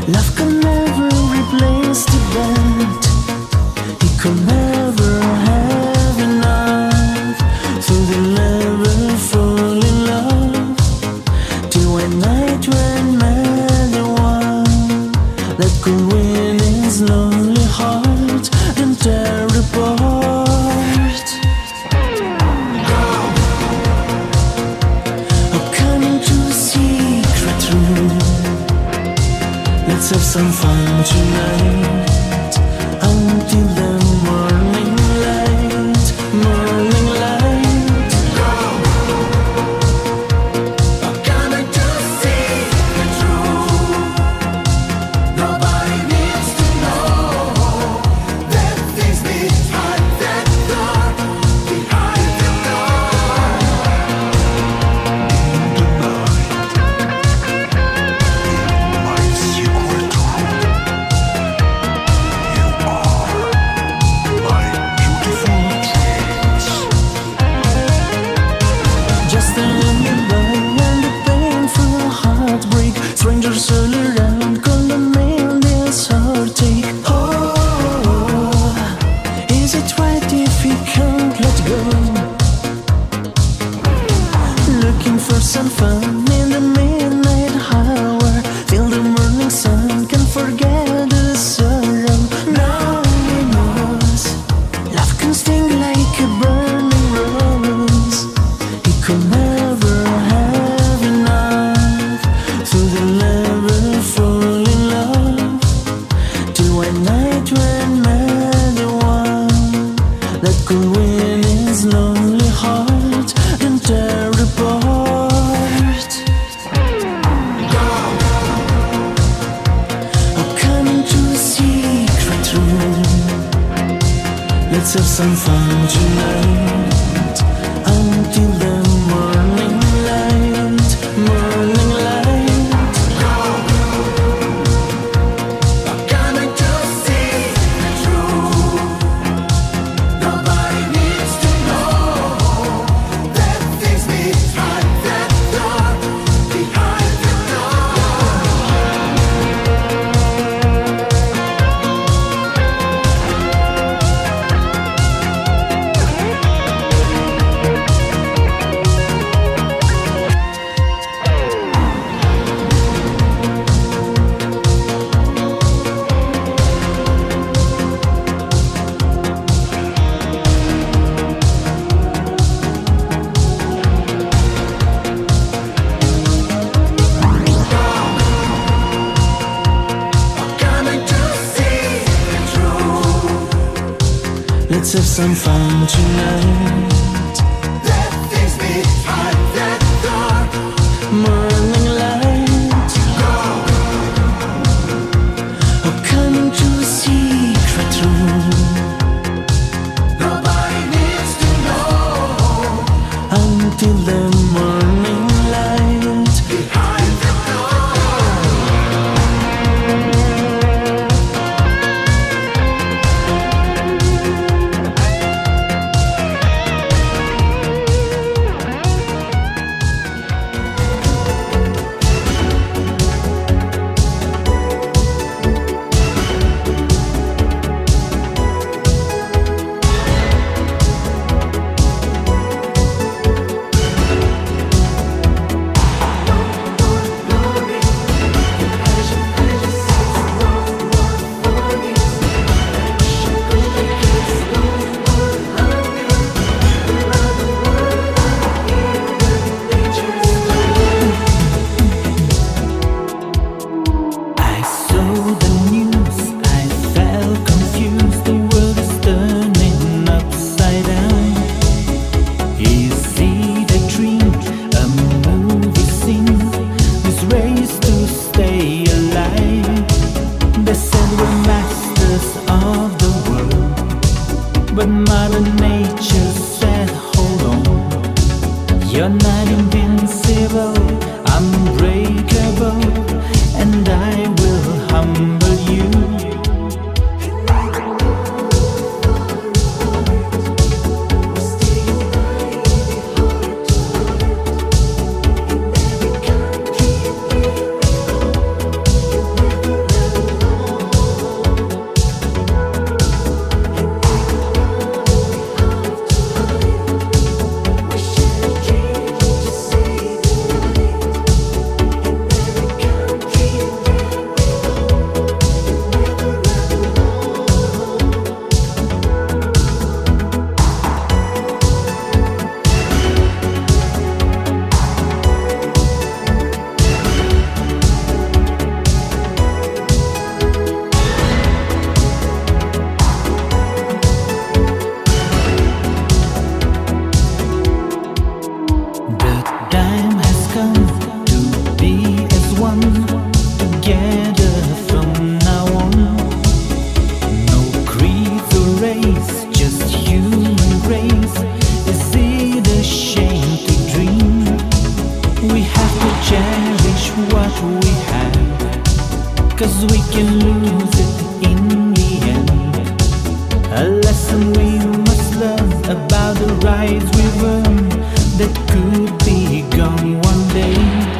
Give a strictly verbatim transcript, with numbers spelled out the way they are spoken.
Love can never replace the bed. It could never have enough. So they'll never fall in love. Till one night when met the one that could win his lonely heart and tear apart. Oh, come into a secret room. Let's have some fun tonight until the morning light, morning light. I'm coming to see the truth. Nobody needs to know that things behind that door, behind the door. My secret room. You are my beautiful dreams. Just a lullaby and a painful heartbreak. Strangers all around, call the man this heartache. Oh, is it right if we can't let go? Looking for some fun in the midnight hour. Till the morning sun can forget the sorrow. Now we knows love can sting like a burning rose. It could never have enough. So they'll never fall in love. Till one night when met the one that could win his lonely heart and tear apart. Oh, come into a secret room. Let's have some fun tonight until the morning light, morning light. I'm coming to see the truth. Nobody needs to know that things behind that door, behind the Let's have some fun tonight. That things behind that door. Morning light. Oh, come into a secret room. Nobody needs to know Until the morning light. behind the door. have, 'cause we can lose it in the end. A lesson we must learn about the rights we've earned that could be gone one day.